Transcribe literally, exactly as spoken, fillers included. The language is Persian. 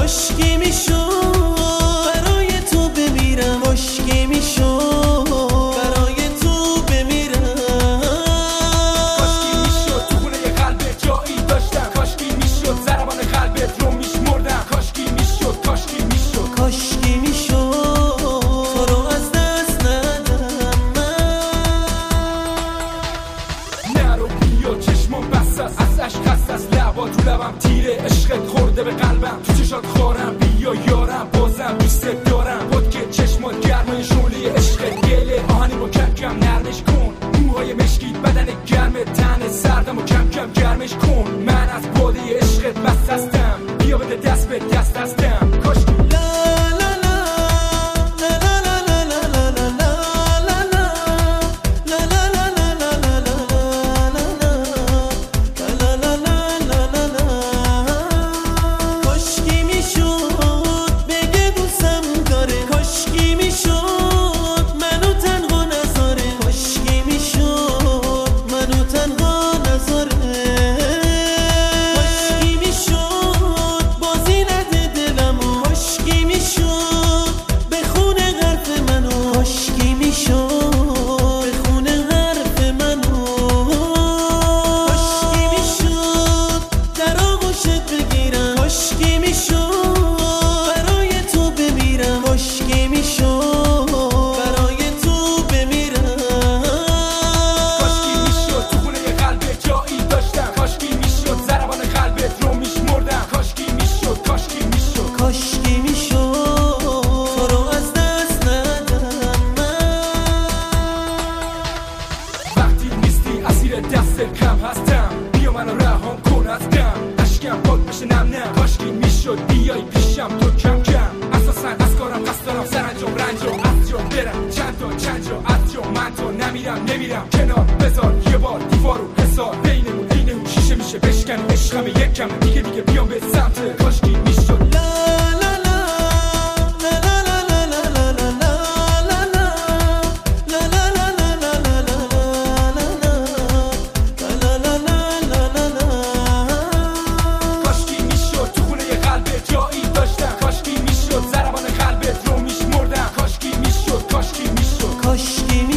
کاشکی میشد برای تو بمیرم، کاشکی میشد برای تو بمیرم. کاشکی میشد تو خونه قلبت جایی داشتم، کاشکی میشد ضربان قلبت رو میشمردم، کاشکی میشد کاشکی میشد کاشکی میشد تو رو از دست ندم من. نرو بیا چشمم بس است، از عشق خست است، لبا تو لبم تیره، عشقت خورده به قلبم، تو چشات خورم، بیا یارم بازم دوست دارم. بود که چشمات گرمه شعله عشقت گله، آهنی با کم کم نرمش کن، موهای مشکیت بدن گرمه، تن سردم و کم کم گرمش کن. من از باده عشقت بس هستم، بیا بده دست به دست هستم. کاشکی دست کم هستم، بیا منو رهام کن از غم، اشکم پاک بشه نم نم. کاشکی میشد بیای پیشم تو کم کم، اساسا از کارم قصد دارم سرانجام رنجام، از جا برم چند تا چند جا از جا من تا نمیرم نمیرم. کنار بذار یه بار دیوارو حسار بینمون عینمون شیشه میشه بشکن و عشقم یک کم دیگه دیگه بیام به سمت. کاشکی میشد کاشکی